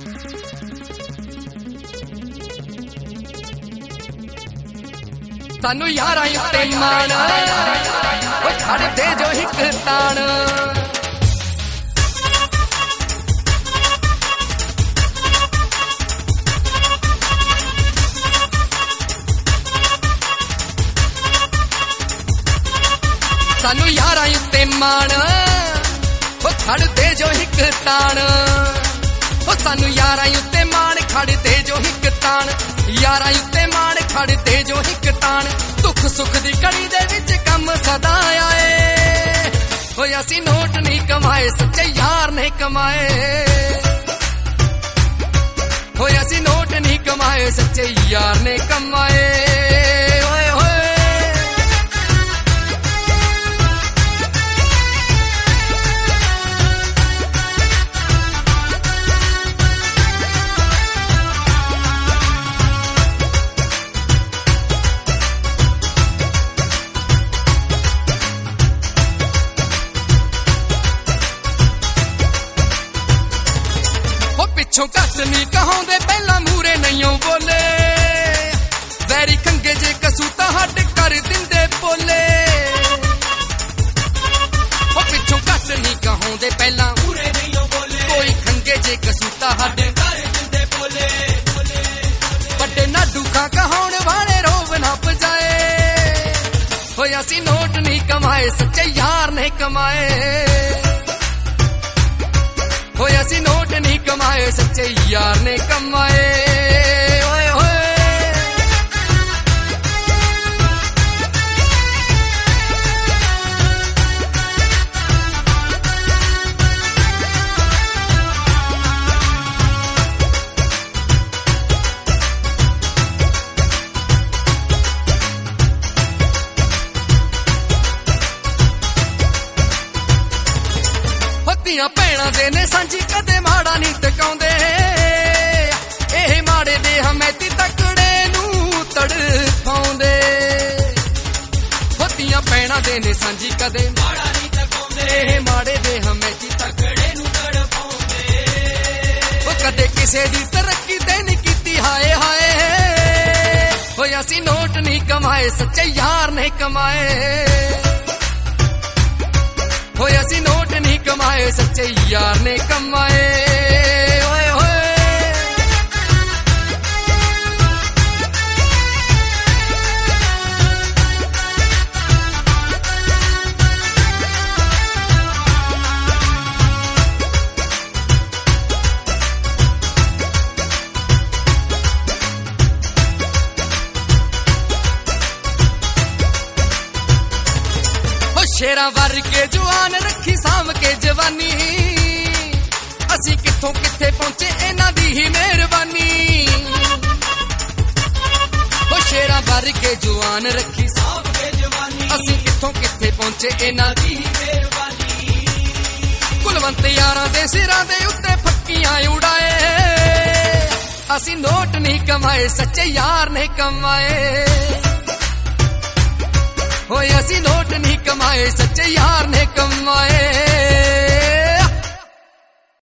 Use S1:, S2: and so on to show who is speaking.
S1: सानू यारां उत्ते मान ओ छड़ दे जो हिक तान सानू यारां उत्ते मान ओ छड़ दे जो हिक तान ओ सानू यारां उत्ते मान खड़ दे जो हिक तान यारां उत्ते मान खड़ दे जो हिक तान दुख सुख दी कड़ी दे विच कम सदा आए होए असी नोट नहीं कमाए सच्चे यार ने कमाए होए असी नोट नहीं कमाए सच्चे यार ने कमाए ओए होए पिछों घट नहीं कहांदे पहला मूरे नहीं बोले वैरी खंगे जे कसूता हट कर दिंदे बोले पिछों घट नहीं कहांदे पहला मूरे नहीं बोले कोई खंगे जे कसूता हट कर दिंदे बोले बड़े ना दुखा कहाउण वाले रोब ना बजाए होए असी नोट नहीं कमाए सच्चे यार ने कमाए होए असी नोट नहीं कमाए सच्चे यार ने कमाए ओए होए होतियां भैणां दे ने सांझी कदे माड़ा नहीं टकाउंदे ਇਹ ਮਾੜੇ ਦੇ ਹਮੈਤੀ ਤਕੜੇ ਨੂੰ ਤੜਫਾਉਂਦੇ ਹੋਤੀਆਂ ਪੈਣਾ ਦੇ ਨੇ ਸਾਂਝੀ ਕਦੇ ਮਾੜਾ ਨਹੀਂ ਟਕਾਉਂਦੇ ਇਹ ਮਾੜੇ ਦੇ ਹਮੈਤੀ ਤਕੜੇ ਨੂੰ ਤੜਫਾਉਂਦੇ ਉਹ ਕਦੇ ਕਿਸੇ ਦੀ ਤਰੱਕੀ ਤੇ ਨਹੀਂ ਕੀਤੀ ਹਾਏ ਹਾਏ ਹੋਏ ਅਸੀਂ ਨੋਟ ਨਹੀਂ ਕਮਾਏ ਸੱਚੇ ਯਾਰ ਨੇ ਕਮਾਏ ਹੋਏ ਅਸੀਂ ਨੋਟ ਨਹੀਂ ਕਮਾਏ ਸੱਚੇ ਯਾਰ ਨੇ ਕਮਾਏ ਓਏ ਹੋਏ शेरा वर्गे जवान रखी साम के जवानी असी किथों किथे पहुंचे इन्हां दी ही मेहरबानी ओ शेरा वर्गे जवान रखी साम के जवानी असी किथों किथे पहुंचे इन्हां दी ही मेहरबानी कुलवंत यारां दे सिरां दे उत्ते फक्कियां उड़ाए असी नोट नहीं कमाए सच्चे यार ने कमाए होए असी नोट नहीं कमाए सच्चे यार ने कमाए